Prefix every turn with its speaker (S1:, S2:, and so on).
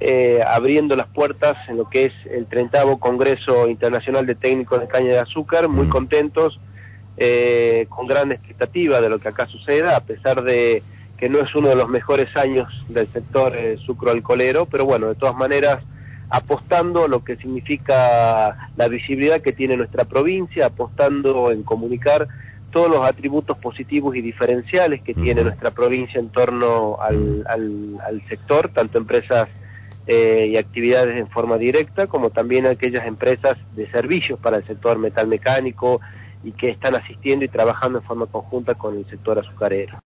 S1: abriendo las puertas en lo que es el 30º Congreso Internacional de Técnicos de Caña de Azúcar, muy contentos, con gran expectativa de lo que acá suceda, a pesar de que no es uno de los mejores años del sector sucroalcoholero, pero bueno, de todas maneras, apostando a lo que significa la visibilidad que tiene nuestra provincia, apostando en comunicar todos los atributos positivos y diferenciales que tiene nuestra provincia en torno al sector, tanto empresas y actividades en forma directa, como también aquellas empresas de servicios para el sector metalmecánico y que están asistiendo y trabajando en forma conjunta con el sector azucarero.